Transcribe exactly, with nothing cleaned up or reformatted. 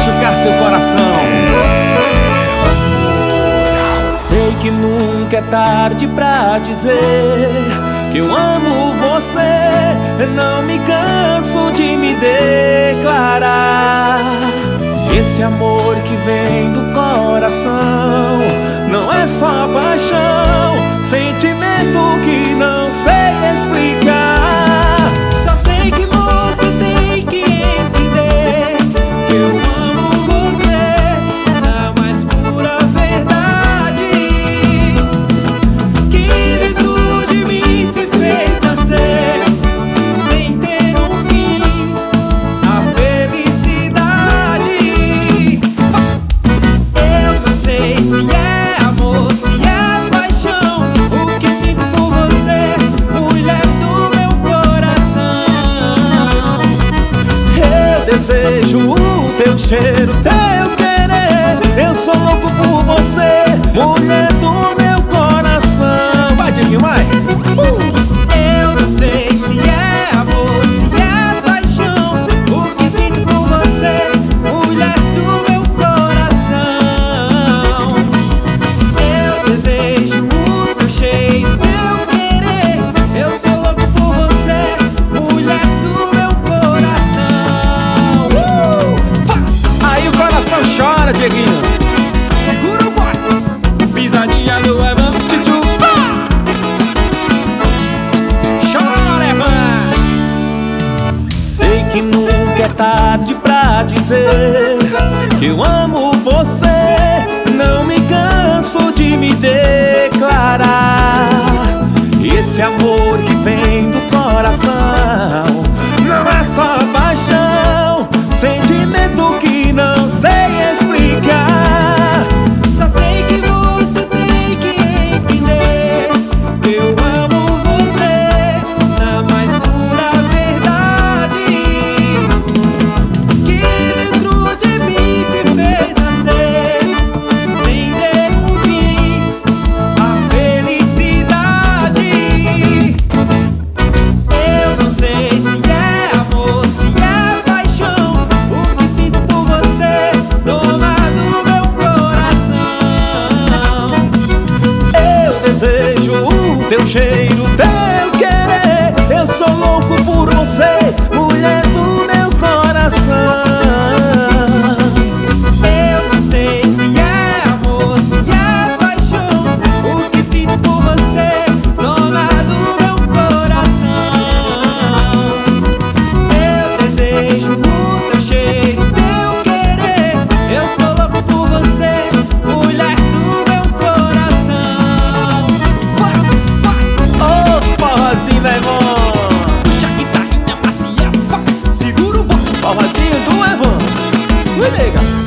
machucar seu coração. Sei que nunca é tarde pra dizer que eu amo você. Não me canso de me declarar. Esse amor que vem do coração não é só paixão, sentimento que não sei explicar. Só sei que você tem que entender que eu amo você na mais pura verdade, que dentro de mim se fez nascer sem ter um fim a felicidade. Eu não sei se é amor, se é paixão, o que sinto por você, mulher do meu coração. Eu desejo o teu cheiro, teu querer. Eu sou louco por você, mulher do meu coração. Vai, Diguinho, vai! Eu não sei se é amor, se é paixão, o que sinto por você, mulher do meu coração. Eu desejo o teu cheiro, teu querer. Eu sou louco por você, mulher do meu coração. Uh! Aí o coração chora, Dieguinho. Segura o boy. Pisadinha do Evan. Tchutchupa. Chora, Evan. Sei que nunca é tarde pra dizer que eu amo você. Não me canso de me declarar. Esse amor que vem do coração não é só paixão, sentimento que não sei explicar. Só sei que você tem que entender que eu amo você na mais pura verdade, que dentro de mim se fez nascer sem ter um fim a felicidade. Eu não sei se é amor, se é paixão, o que sinto por você, dona do meu coração. Eu desejo o teu cheiro, teu querer. Eu sou louco por você, mulher do meu coração. Eu não sei se é amor, se é paixão, o que sinto por você, dona do meu coração. Eu desejo o teu cheiro, teu querer. Eu sou louco por você, mulher do meu coração. Vai, vai! Ô, forrozinho, meu irmão! Puxa a guitarrinha macia, vai! Segura o bom! Forrozinho do Evan! Ui, nega!